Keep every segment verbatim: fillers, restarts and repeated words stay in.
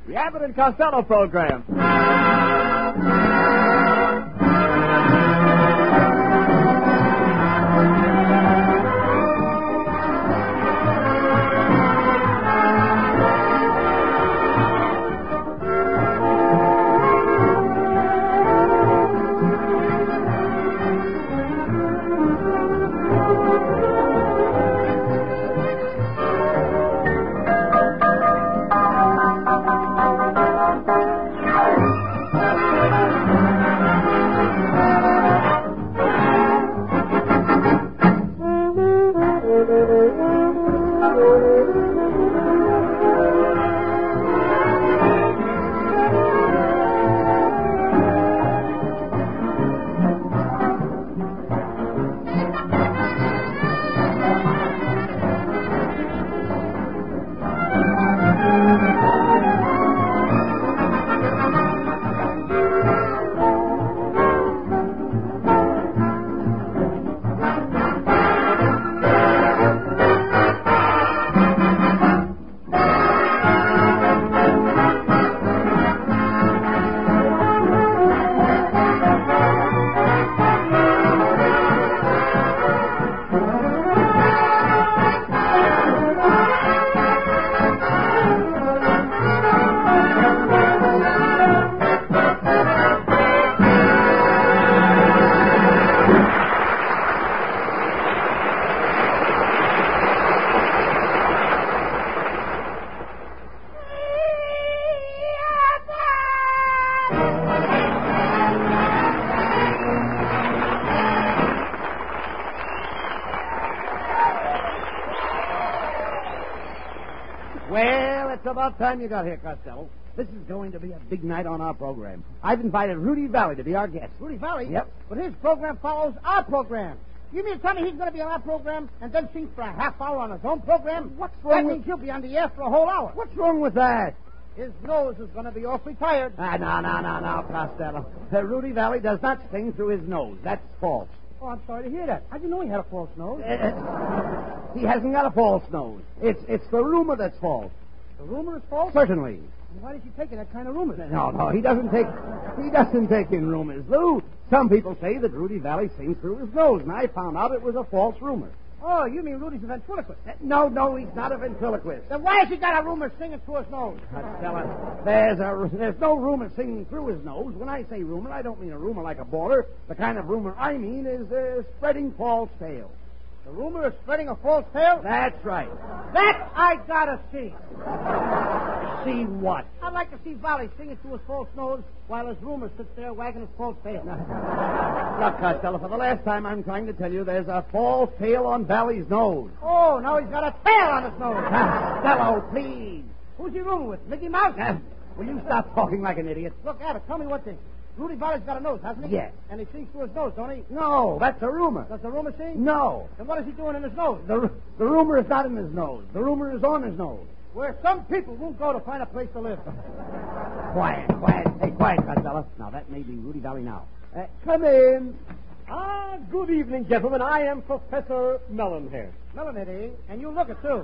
The Abbott and Costello program. Well, it's about time you got here, Costello. This is going to be a big night on our program. I've invited Rudy Valley to be our guest. Rudy Valley? Yep. But his program follows our program. You mean to tell me he's going to be on our program and then sing for a half hour on his own program? What's wrong That with... means he'll be on the air for a whole hour. What's wrong with that? His nose is going to be awfully tired. Ah, no, no, no, no, Costello. Uh, Rudy Valley does not sing through his nose. That's false. Oh, I'm sorry to hear that. How'd you know he had a false nose? Uh, he hasn't got a false nose. It's it's the rumor that's false. The rumor is false? Certainly. And why did you take that kind of rumor then? No, no, he doesn't take he doesn't take in rumors, Lou. Some people say that Rudy Valley sings through his nose, and I found out it was a false rumor. Oh, you mean Rudy's a ventriloquist? Uh, no, no, he's not a ventriloquist. Then why has he got a rumor singing through his nose? Costello, there's a there's no rumor singing through his nose. When I say rumor, I don't mean a rumor like a baller. The kind of rumor I mean is uh, spreading false tales. The rumor is spreading a false tale? That's right. That I gotta see. See what? I'd like to see Valley singing through his false nose while his rumor sits there wagging his false tail. Look, Costello, for the last time I'm trying to tell you there's a false tail on Valley's nose. Oh, now he's got a tail on his nose. Costello, please. Who's he rooming with? Mickey Mouse? Uh, will you stop talking like an idiot? Look, Abbott, tell me one thing. Rudy Valley's got a nose, hasn't he? Yes. And he sings through his nose, don't he? No, that's a rumor. Does the rumor sing? No. Then what is he doing in his nose? The, the rumor is not in his nose. The rumor is on his nose. Where some people won't go to find a place to live. Quiet, quiet. Hey, quiet, Costello. Now, that may be Rudy Valley now. Uh, come in. Ah, good evening, gentlemen. I am Professor Melonhead. Melonhead, eh? And you look it, too.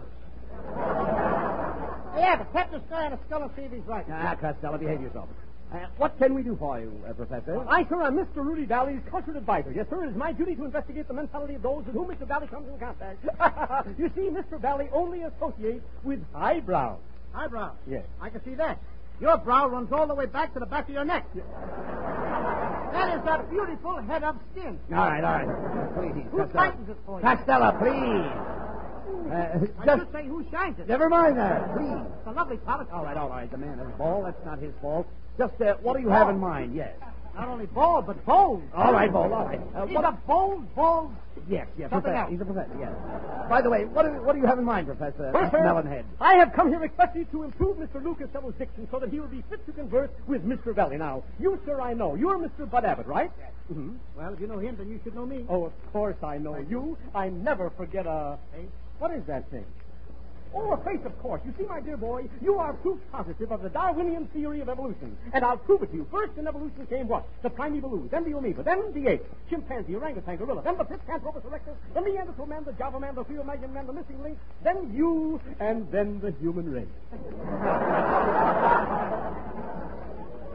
Hey, Abbott, tap this guy on the skull and see if he's right. Ah, Costello, behave yourself. Uh, what can we do for you, uh, Professor? I, sir, am Mister Rudy Valley's cultured advisor. Yes, sir, it is my duty to investigate the mentality of those with whom Mister Valley comes in contact. You see, Mister Valley only associates with highbrows. Eyebrow? Yes. I can see that. Your brow runs all the way back to the back of your neck. Yeah. That is a beautiful head of skin. All right, all right. Please, Who Costello. tightens it for you? Costello, please. Uh, I just, should say who shines it. never mind that, please. It's a lovely polish. All right, all right. The man has a ball. That's not his fault. Just, uh, what do you have in mind? Yes. Not only bald, but bold. All right, ball, all right. Uh, He's what... a bold, bald... Yes, yes. Something professor. else. He's a professor, yes. By the way, what do, what do you have in mind, Professor Well, sir, Melonhead? I have come here especially to improve Mister Lucas Costello's diction so that he will be fit to converse with Mister Valley. Now, you, sir, I know. You're Mister Bud Abbott, right? Yes. Mm-hmm. Well, if you know him, then you should know me. Oh, of course I know you. I never forget a... Hey? What is that thing? Oh, a face, of course. You see, my dear boy, you are proof positive of the Darwinian theory of evolution. And I'll prove it to you. First in evolution came what? The primeval ooze, then the amoeba, then the ape, chimpanzee, orangutan, gorilla, then the Pithecanthropus erectus, then the Neanderthal man, the Java man, the Cro-Magnon man, the missing link, then you, and then the human race.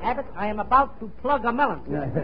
Abbott, I am about to plug a melon.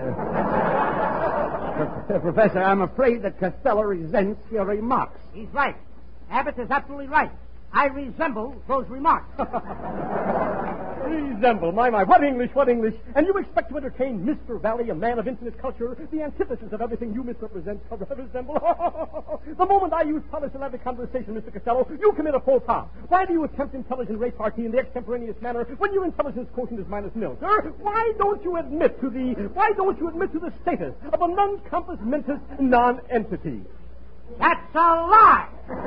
Professor, I'm afraid that Costello resents your remarks. He's right. Abbott is absolutely right. I resemble those remarks. Resemble, my, my. What English, what English. And you expect to entertain Mister Valley, a man of infinite culture, the antithesis of everything you misrepresent, resemble. The moment I use polysyllabic conversation, Mister Costello, you commit a faux pas. Why do you attempt intelligent repartee in the extemporaneous manner when your intelligence quotient is minus nil, sir? Why don't you admit to the, why don't you admit to the status of a non-compass mentis non-entity? That's a lie!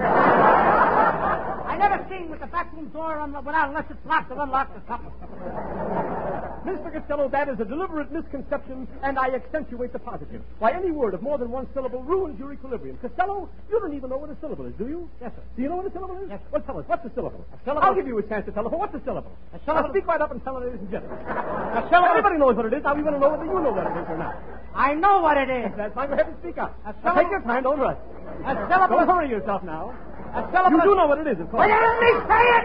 I never seen with the back room door unlocked without unless it's locked or unlocked or something. Mister Costello, that is a deliberate misconception, and I accentuate the positive. Why, any word of more than one syllable ruins your equilibrium. Costello, you don't even know what a syllable is, do you? Yes, sir. Do you know what a syllable is? Yes. Well, tell us, what's a syllable? A syllable- I'll give you a chance to tell us. What's a syllable? A syllable- Now, speak right up and tell it, ladies and gentlemen. A syllable- Everybody knows what it is. Now we want to know whether you know what it is or not. I know what it is. That's fine. Go ahead and speak up. A Now, syllable- take your time. Don't rush. A syllable- Don't hurry yourself now. A syllable- You do know what it is, of course. Will you let me say it?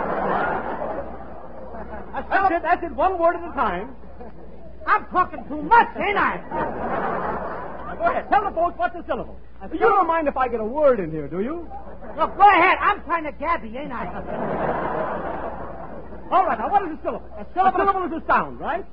A That's syllable- it. That's it. One word at a time. I'm talking too much, ain't I? Now, go ahead. Tell the folks what's a syllable. A You syllable- don't mind if I get a word in here, do you? Look, go ahead. I'm trying to gab you, ain't I? All right. Now, what is a syllable? A syllable- A syllable is a sound, right?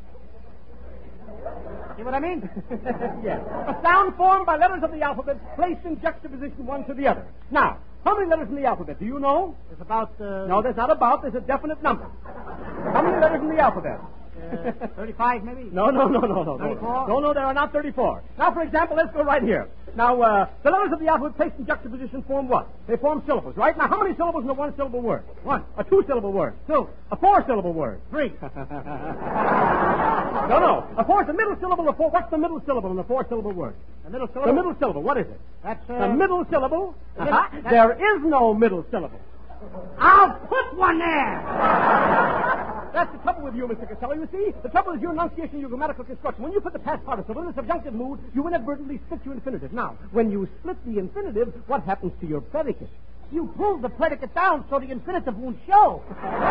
See what I mean? Yes. A sound formed by letters of the alphabet placed in juxtaposition one to the other. Now, how many letters in the alphabet? Do you know? It's about, uh... No, there's not about. There's a definite number. How many letters in the alphabet? Uh, thirty-five, maybe? No, no, no, no, no. no. thirty-four? No, no, there are not thirty-four. Now, for example, let's go right here. Now, uh, the letters of the alphabet placed in juxtaposition form what? They form syllables, right? Now, how many syllables in a one-syllable word? One. A two-syllable word? Two. A four-syllable word? Three. No, no. A four, the middle syllable of four. What's the middle syllable in a four-syllable word? The middle syllable? The middle syllable. What is it? That's, uh... The middle syllable. The middle- Uh-huh. that's- There is no middle syllable. I'll put one there! That's the trouble with you, Mister Costello. You see, the trouble is your enunciation, your grammatical construction. When you put the past participle in a subjunctive mood, you inadvertently split your infinitive. Now, when you split the infinitive, what happens to your predicate? You pulled the predicate down so the infinitive won't show.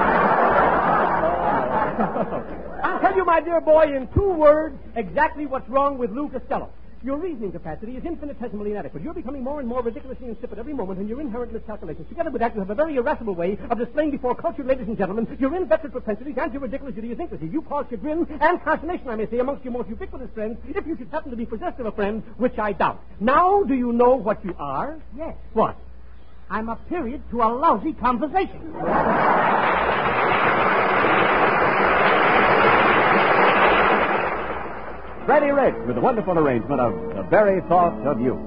I'll tell you, my dear boy, in two words, exactly what's wrong with Lou Costello. Your reasoning capacity is infinitesimally inadequate. You're becoming more and more ridiculously insipid every moment, and your inherent miscalculations, together with that, you have a very irascible way of displaying before cultured ladies and gentlemen your inveterate propensities and your ridiculous idiosyncrasy. You cause chagrin and consternation, I may say, amongst your most ubiquitous friends, if you should happen to be possessed of a friend, which I doubt. Now, do you know what you are? Yes. What? I'm a period to a lousy conversation. Freddie Rich with a wonderful arrangement of The Very Thought of You.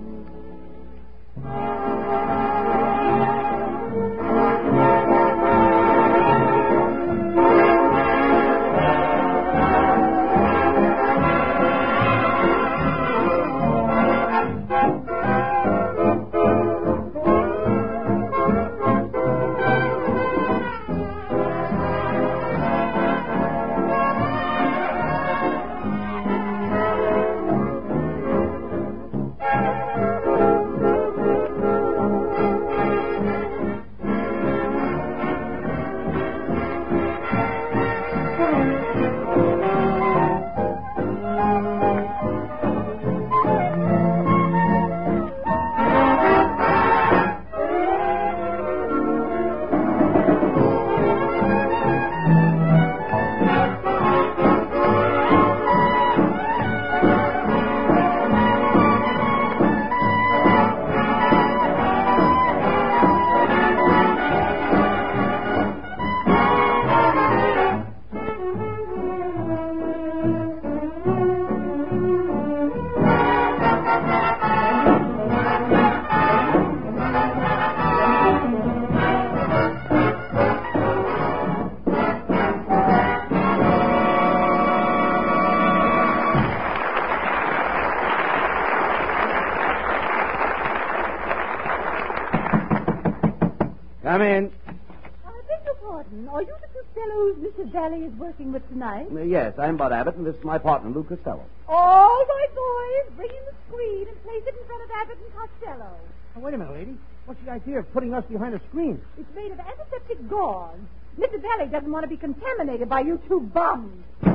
Come in. I beg your pardon. Are you the Costellos Missus Valley is working with tonight? Uh, yes, I'm Bud Abbott, and this is my partner, Lou Costello. All right, boys. Bring in the screen and place it in front of Abbott and Costello. Oh, wait a minute, lady. What's the idea of putting us behind a screen? It's made of antiseptic gauze. Mister Valley doesn't want to be contaminated by you two bums.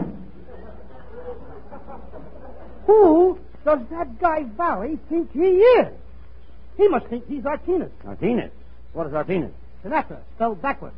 Who does that guy Valley think he is? He must think he's Artinus. Artinus? What is Artinus? Sinatra, spelled backwards.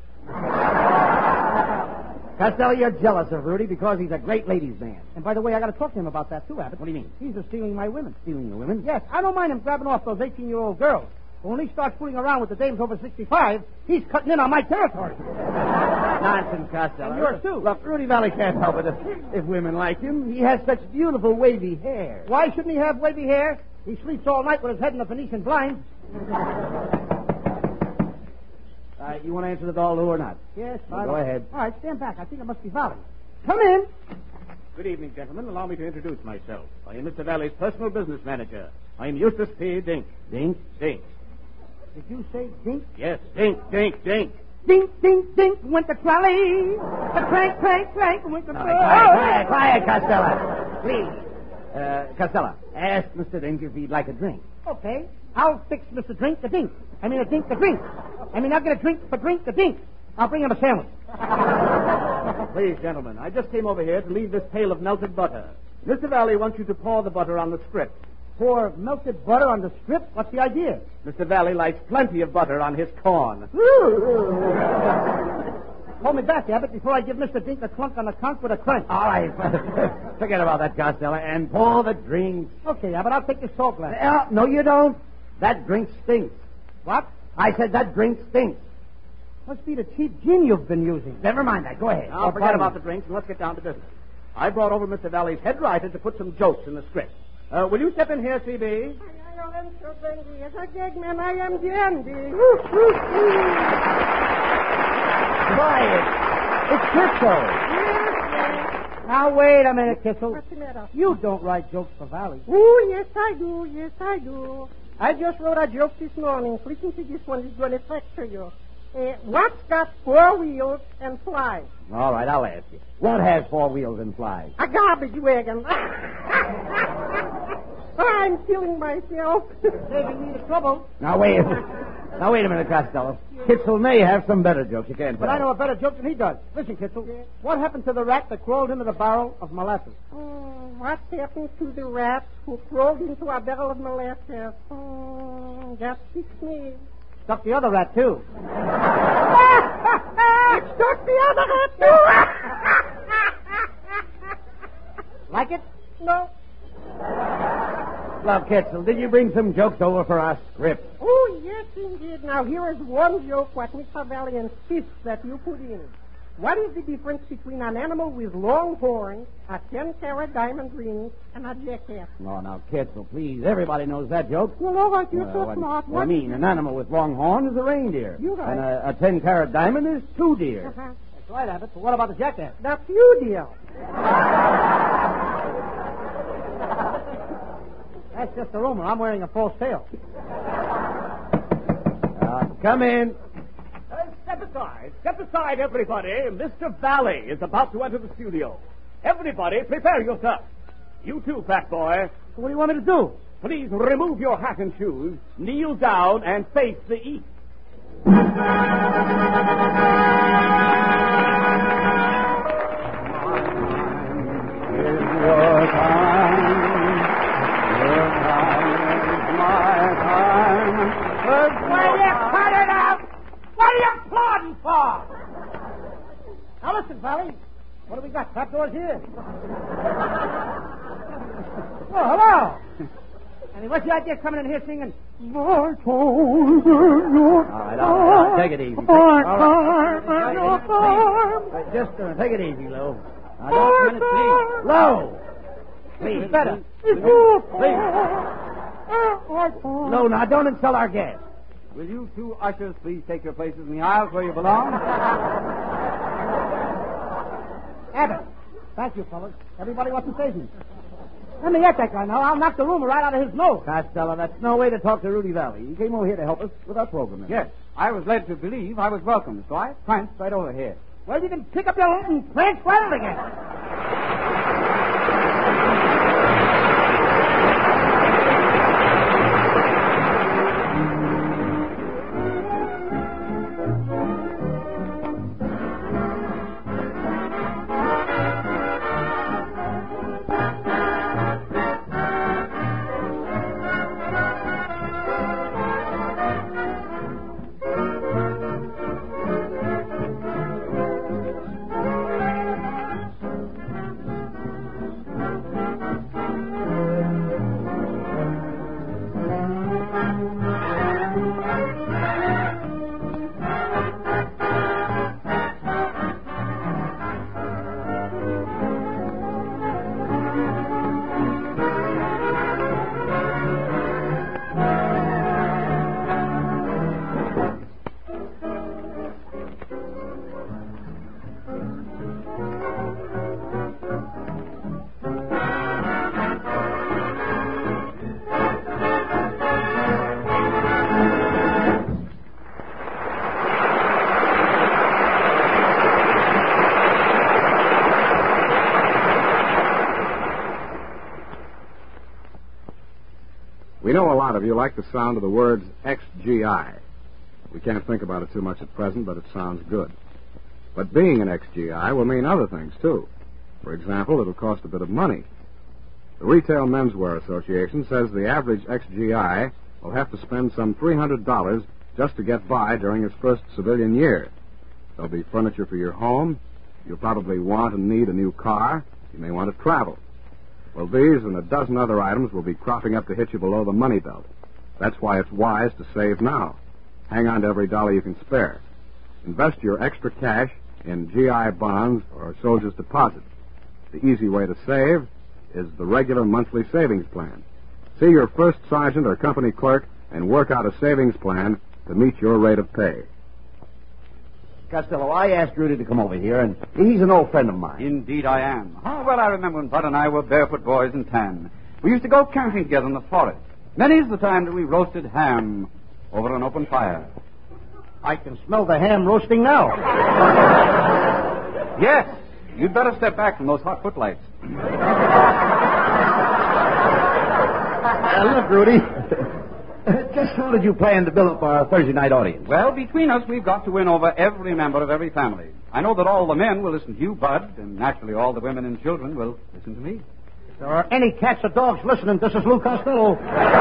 Costello, you're jealous of Rudy because he's a great ladies' man. And by the way, I got to talk to him about that, too, Abbott. What do you mean? He's a stealing my women. Stealing your women? Yes, I don't mind him grabbing off those eighteen-year-old girls. But when he starts fooling around with the dames over sixty-five, he's cutting in on my territory. Nonsense, Costello. And yours, too. Look, Rudy Valley can't help it if, if women like him. He has such beautiful wavy hair. Why shouldn't he have wavy hair? He sleeps all night with his head in the Venetian blind. Uh, you want to answer the door, Lou, or not? Yes, well, go ahead. All right, stand back. I think it must be Valley. Come in. Good evening, gentlemen. Allow me to introduce myself. I am Mister Valley's personal business manager. I am Eustace P. Dink. Dink? Dink. Did you say dink? Yes, Dink, Dink, Dink. Dink, dink, dink, went the trolley. The crank, crank, crank, went the... All right, quiet, quiet, quiet, Costello. Please. Uh, Costello, ask Mister Dink if he'd like a drink. Okay. I'll fix Mister Drink the Dink. I mean, a dink the drink. I mean, I'll get a drink for drink the dink. I'll bring him a sandwich. Please, gentlemen, I just came over here to leave this pail of melted butter. Mister Valley wants you to pour the butter on the strip. Pour melted butter on the strip? What's the idea? Mister Valley likes plenty of butter on his corn. Call me back, Abbott, before I give Mister Dink a clunk on the conch with a crank. All right. Forget about that, Costello, and pour the drink. Okay, Abbott, I'll take this salt glass. Uh, no, you don't. That drink stinks. What? I said that drink stinks. Must be the cheap gin you've been using. Never mind that. Go ahead. Now, Oh, forget pardon about me. the drinks and let's get down to business. I brought over Mister Valley's head writer to put some jokes in the script. Uh, will you step in here, C B? I am so dandy. As a gag man, I am dandy. Quiet. It's Kitzel. Now, wait a minute, Kissel. What's the matter? You don't write jokes for Valley. Oh, yes, I do. Yes, I do. I just wrote a joke this morning. Listen to this one. It's going to fracture you. Uh, what's got four wheels and flies? All right, I'll ask you. What has four wheels and flies? A garbage wagon. I'm killing myself. Saving me the trouble. Now, wait. Now, wait a minute, Costello. Kitzel may have some better jokes. You can't But tell. I know a better joke than he does. Listen, Kitzel. What happened to the rat that crawled into the barrel of molasses? Oh, what happened to the rat who crawled into a barrel of molasses? Oh, that fixed me. Stuck the other rat, too. It stuck the other rat, too. Like it? No. Look, Kitzel, did you bring some jokes over for our script? Oh, yes, indeed. Now, here is one joke what Mister Valley insists that you put in. What is the difference between an animal with long horns, a ten-carat diamond ring, and a jackass? No, now, Kitzel, please. Everybody knows that joke. Well, all right, you're Well, so what, smart. what I mean, an animal with long horn is a reindeer. You're right. And a, a ten-carat diamond is two deer. Uh-huh. That's right, Abbott. But what about the jackass? That's you, dear. That's just a rumor. I'm wearing a false tail. Uh, come in. Uh, step aside. Step aside, everybody. Mister Valley is about to enter the studio. Everybody, prepare yourself. You too, fat boy. So what do you want me to do? Please remove your hat and shoes, kneel down, and face the east. Your time, your time is my time. Will you cut it out? What are you applauding for? Now listen, Valley. What do we got? Trapdoors here. Oh, hello. And what's the idea of coming in here singing? All right, all right, all right. Take it easy. All right. Just uh, take it easy, Lou. Now, just a minute, please. Lou! Please, better. Please. Lou, now don't insult our guests. Will you two ushers please take your places in the aisles where you belong? Abbott. Thank you, fellas. Everybody wants to save me. Let me at that guy now. I'll knock the rumor right out of his nose. Costello, that's no way to talk to Rudy Valley. He came over here to help us with our program. Yes, I was led to believe I was welcome, so I pranced right over here. Well, you can pick up your own and prance right out again. We know a lot of you like the sound of the words X G I. We can't think about it too much at present, but it sounds good. But being an X G I will mean other things, too. For example, it'll cost a bit of money. The Retail Menswear Association says the average X G I will have to spend some three hundred dollars just to get by during his first civilian year. There'll be furniture for your home. You'll probably want and need a new car. You may want to travel. Well, these and a dozen other items will be cropping up to hit you below the money belt. That's why it's wise to save now. Hang on to every dollar you can spare. Invest your extra cash in G I bonds or soldier's deposit. The easy way to save is the regular monthly savings plan. See your first sergeant or company clerk and work out a savings plan to meet your rate of pay. Costello, I asked Rudy to come over here, and he's an old friend of mine. Indeed I am. How well I remember when Bud and I were barefoot boys in tan. We used to go camping together in the forest. Many's the time that we roasted ham over an open fire. I can smell the ham roasting now. Yes. You'd better step back from those hot footlights. Uh, look, Rudy. Just who did you plan to build up our Thursday night audience? Well, between us, we've got to win over every member of every family. I know that all the men will listen to you, Bud, and naturally all the women and children will listen to me. If there are any cats or dogs listening, this is Lou Costello.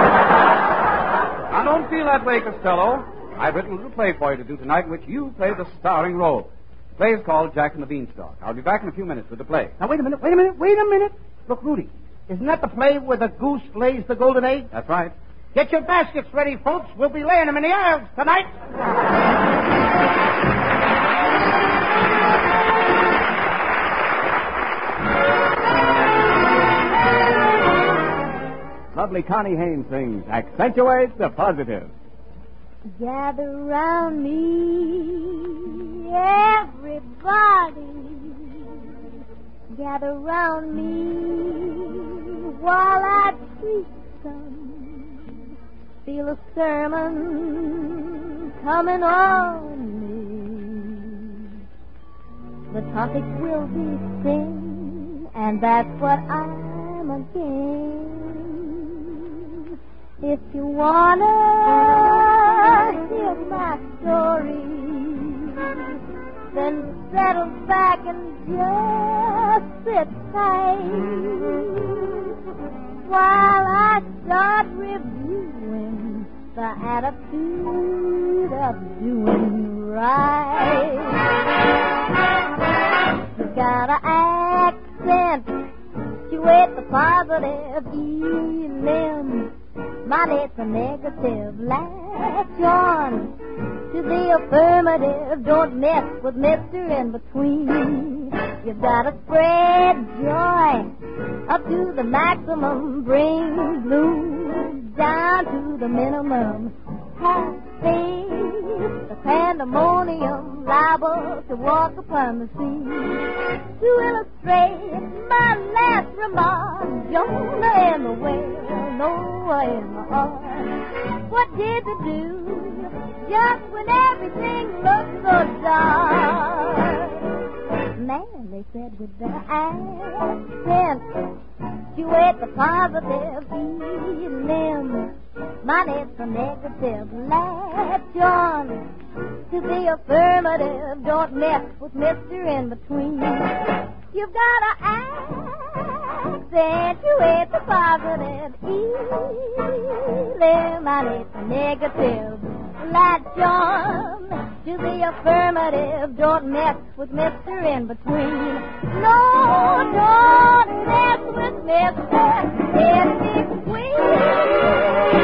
I don't feel that way, Costello. I've written a little play for you to do tonight in which you play the starring role. The play is called Jack and the Beanstalk. I'll be back in a few minutes with the play. Now, wait a minute, wait a minute, wait a minute. Look, Rudy, isn't that the play where the goose lays the golden egg? That's right. Get your baskets ready, folks. We'll be laying them in the aisles tonight. Lovely Connie Haynes sings Accentuate the Positive. Gather round me, everybody. Gather round me while I preach some. Feel a sermon coming on me. The topic will be sin, and that's what I'm again. If you wanna hear my story, then settle back and just sit tight while I start reviewing the attitude of doing right. You gotta accentuate the positive, E L M. Money's a negative. Latch on to the affirmative. Don't mess with Mister In Between. You've gotta spread joy up to the maximum. Bring blues down to the minimum. Have faith, the pandemonium liable to walk upon the scene. To illustrate my last remark, Jonah and the whale, Noah and the ark. What did they do just when everything looked so dark? Man, they said with their accent, you ate the positive, eat them. Money's the negative. Latch on to the affirmative. Don't mess with Mister In Between. You've got to accentuate the positive. Eliminate the negative. Latch on to the affirmative. Don't mess with Mister In Between. No, don't mess with Mister In Between.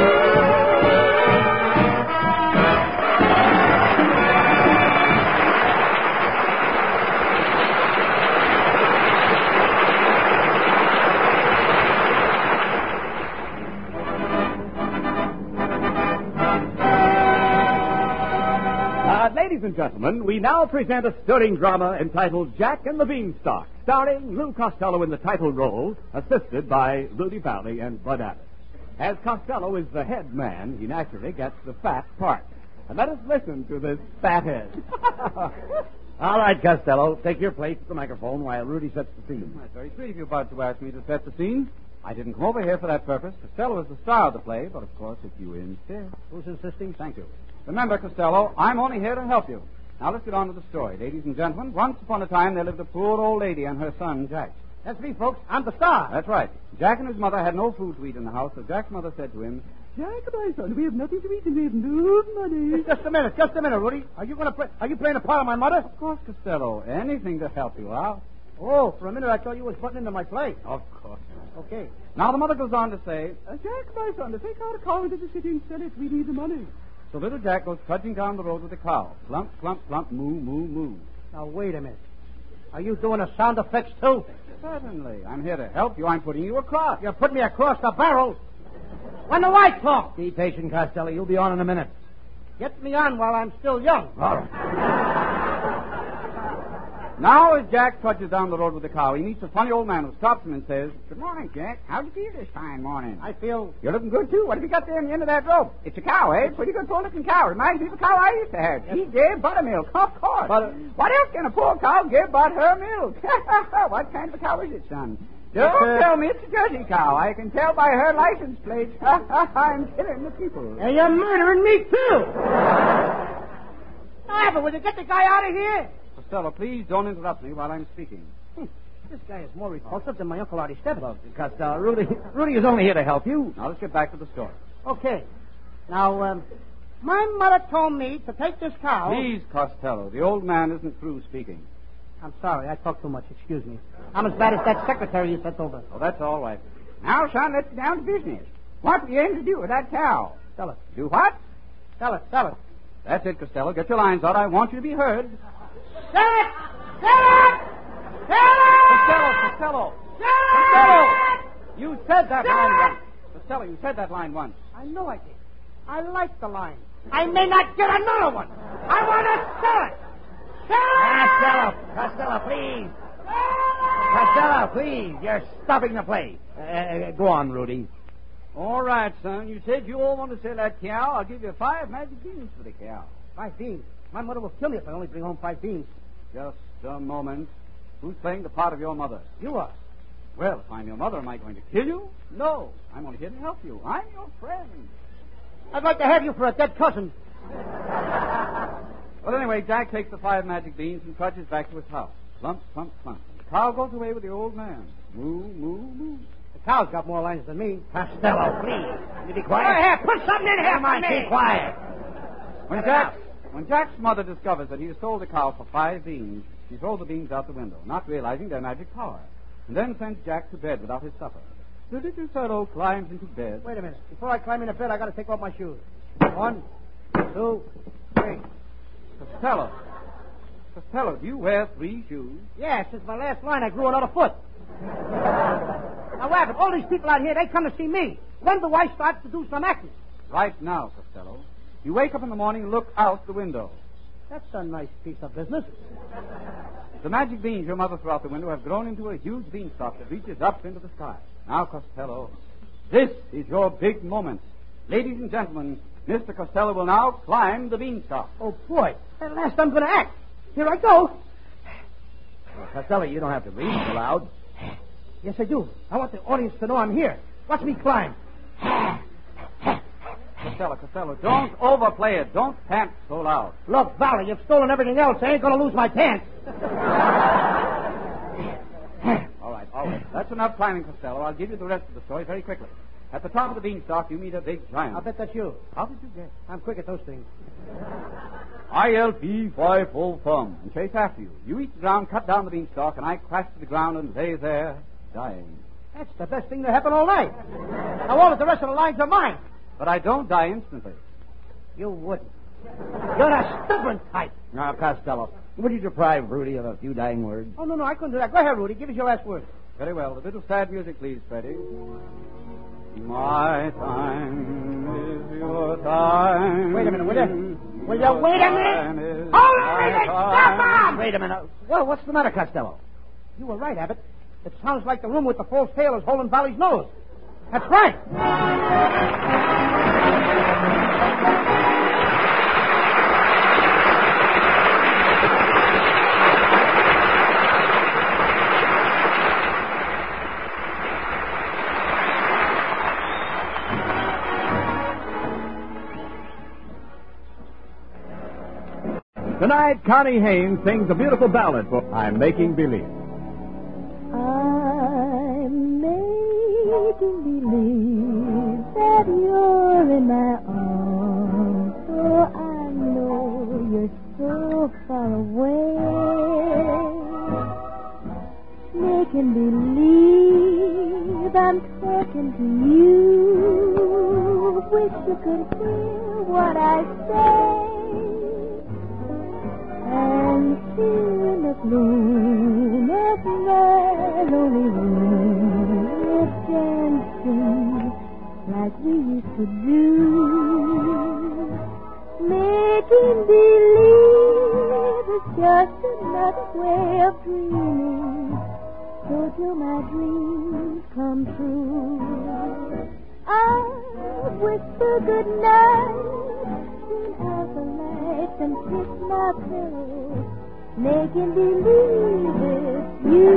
Ladies and gentlemen, we now present a stirring drama entitled Jack and the Beanstalk, starring Lou Costello in the title role, assisted by Rudy Valley and Bud Abbott. As Costello is the head man, he naturally gets the fat part. And let us listen to this fat head. All right, Costello, take your place at the microphone while Rudy sets the scene. That's very sweet of you, Bud, to ask me to set the scene. I didn't come over here for that purpose. Costello is the star of the play, but of course, if you insist. Who's insisting? Thank you. Remember, Costello, I'm only here to help you. Now let's get on with the story. Ladies and gentlemen, once upon a time there lived a poor old lady and her son, Jack. That's me, folks. I'm the star. That's right. Jack and his mother had no food to eat in the house, so Jack's mother said to him, Jack, my son, we have nothing to eat and we have no money. Just a minute, just a minute, Rudy. Are you going to play? Are you playing a part of my mother? Of course, Costello. Anything to help you out. Oh, for a minute I thought you was butting into my play. Of course. Okay. Now the mother goes on to say, Uh, Jack, my son, to take our cow into the city and sell it, we need the money. so little Jack goes trudging down the road with the cow. Plump, plump, plump, moo, moo, moo. Now wait a minute. Are you doing the sound effects too? Certainly. I'm here to help you. I'm putting you across. You put me across the barrel. When the lights off. Be patient, Costello. You'll be on in a minute. Get me on while I'm still young. All right. Now, as Jack trudges down the road with the cow, he meets a funny old man who stops him and says, Good morning, Jack. How'd you feel this fine morning? I feel... You're looking good, too. What have you got there in the end of that rope? It's a cow, eh? Pretty good full-looking cow. Reminds me of a cow I used to have. She gave buttermilk, of course. Butter- What else can a poor cow give but her milk? What kind of a cow is it, son? Don't uh, tell me it's a Jersey cow. I can tell by her license plate. I'm killing the people. And you're murdering me, too. Now, will you get the guy out of here? Costello, please don't interrupt me while I'm speaking. Hmm. This guy is more repulsive than my Uncle Artie Stebbins. Costello, Rudy, Rudy is only here to help you. Now, let's get back to the story. Okay. Now, um, my mother told me to take this cow... Please, Costello, the old man isn't through speaking. I'm sorry. I talk too much. Excuse me. I'm as bad as that secretary you sent over. Oh, that's all right. Now, son, let's get down to business. What are you aiming to do with that cow? Sell it. Do what? Sell it. Sell it. That's it, Costello. Get your lines out. I want you to be heard. Sell it! Sell it! Sell it! Costello, Costello. Costello! You said that line once. Costello, you said that line once. I know I did. I like the line. I may not get another one. I want to sell it. Sell it! Costello, Costello, please. Costello, please. You're stopping the play. Uh, uh, go on, Rudy. All right, son. You said you all want to sell that cow. I'll give you five magic beans for the cow. Five beans. My mother will kill me if I only bring home five beans. Just a moment. Who's playing the part of your mother? You are. Well, if I'm your mother, am I going to kill you? No. I'm only here to help you. I'm your friend. I'd like to have you for a dead cousin. Well, anyway, Jack takes the five magic beans and trudges back to his house. Plump, plump, plump. The cow goes away with the old man. Moo, moo, moo. The cow's got more lines than me. Costello, please. You be Go quiet. ahead. Put something in here Come for on, me. keep quiet. When Jack, when Jack's mother discovers that he has sold the cow for five beans, she throws the beans out the window, not realizing their magic power, and then sends Jack to bed without his supper. The little fellow climbs into bed. Wait a minute. Before I climb into bed, I got to take off my shoes. One, two, three. Costello. Costello, do you wear three shoes? Yeah, since my last line, I grew another foot. Now, what happened? All these people out here, they come to see me. When do I start to do some acting? Right now, Costello. You wake up in the morning and look out the window. That's a nice piece of business. The magic beans your mother threw out the window have grown into a huge beanstalk that reaches up into the sky. Now, Costello, this is your big moment. Ladies and gentlemen, Mister Costello will now climb the beanstalk. Oh, boy. At last I'm going to act. Here I go. Well, Costello, you don't have to read so loud. Yes, I do. I want the audience to know I'm here. Watch me climb. Costello, Costello, don't overplay it. Don't pant so loud. Look, Valley, you've stolen everything else. I ain't going to lose my pants. All right, all right. That's enough climbing, Costello. I'll give you the rest of the story very quickly. At the top of the beanstalk, you meet a big giant. I'll bet that's you. How did you guess? I'm quick at those things. I L P five full thumb and chase after you. You reach the ground, cut down the beanstalk, and I crash to the ground and lay there, dying. That's the best thing that happened all night. Now, all of the rest of the lines are mine. But I don't die instantly. You wouldn't. You're a stubborn type. Now, Costello, would you deprive Rudy of a few dying words? Oh, no, no, I couldn't do that. Go ahead, Rudy. Give us your last word. Very well. A bit of sad music, please, Freddie. My time is your time. Wait a minute, will you? Will you wait a minute? Hold a minute! Stop on! Wait a minute. Well, what's the matter, Costello? You were right, Abbott. It sounds like the room with the false tail is holding Valley's nose. That's right. Tonight, Connie Haynes sings a beautiful ballad for I'm Making Believe. I'm making believe that you're in my arms, for I know you're so far away. Making believe I'm talking to you. Wish you could hear what I say. And here in the gloom of my lonely room, we're dancing like we used to do. Making believe is just another way of dreaming. So till my dreams come true, I'll whisper good night, turn out the lights and kiss my pillow, making believe it's you.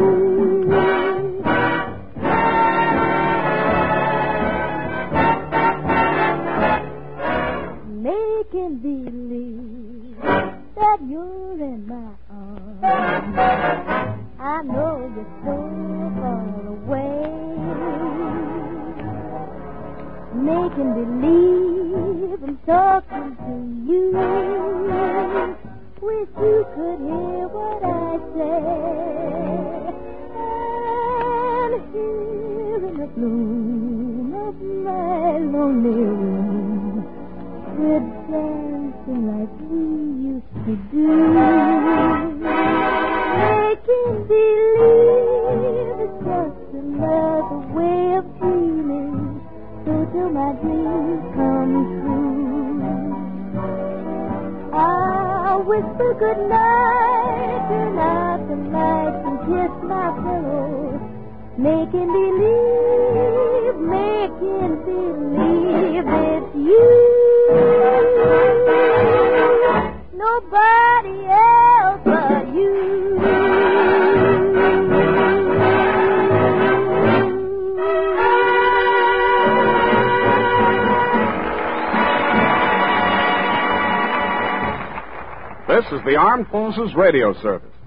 Making believe that you're in my arms. I know you're so far away. Making believe I'm talking to you. Wish you could hear what I say. And here in the gloom of my lonely room, we're dancing like we used to do. Making believe it's just another way of dreaming, so till my dreams come true. I'll whisper good night, turn out the lights and kiss my pillow, making believe, making believe it's you. Nobody else but you. This is the Armed Forces Radio Service.